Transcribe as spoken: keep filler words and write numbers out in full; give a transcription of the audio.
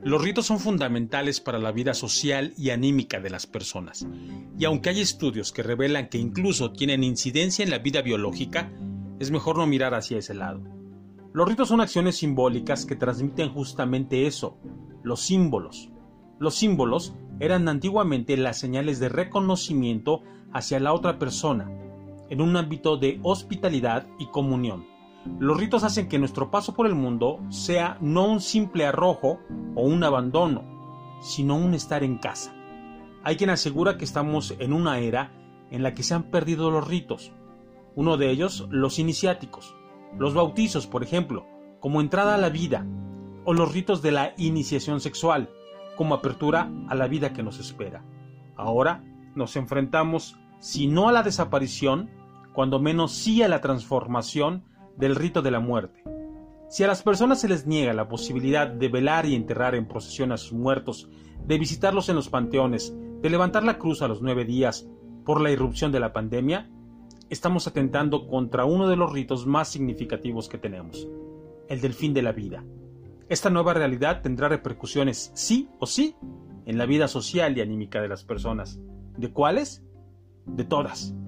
Los ritos son fundamentales para la vida social y anímica de las personas, y aunque hay estudios que revelan que incluso tienen incidencia en la vida biológica, es mejor no mirar hacia ese lado. Los ritos son acciones simbólicas que transmiten justamente eso, los símbolos. Los símbolos eran antiguamente las señales de reconocimiento hacia la otra persona, en un ámbito de hospitalidad y comunión. Los ritos hacen que nuestro paso por el mundo sea no un simple arrojo o un abandono, sino un estar en casa. Hay quien asegura que estamos en una era en la que se han perdido los ritos. Uno de ellos, los iniciáticos, los bautizos, por ejemplo, como entrada a la vida, o los ritos de la iniciación sexual, como apertura a la vida que nos espera. Ahora nos enfrentamos, si no a la desaparición, cuando menos sí a la transformación del rito de la muerte. Si a las personas se les niega la posibilidad de velar y enterrar en procesión a sus muertos, de visitarlos en los panteones, de levantar la cruz a los nueve días por la irrupción de la pandemia, estamos atentando contra uno de los ritos más significativos que tenemos, el del fin de la vida. Esta nueva realidad tendrá repercusiones sí o sí en la vida social y anímica de las personas. ¿De cuáles? De todas.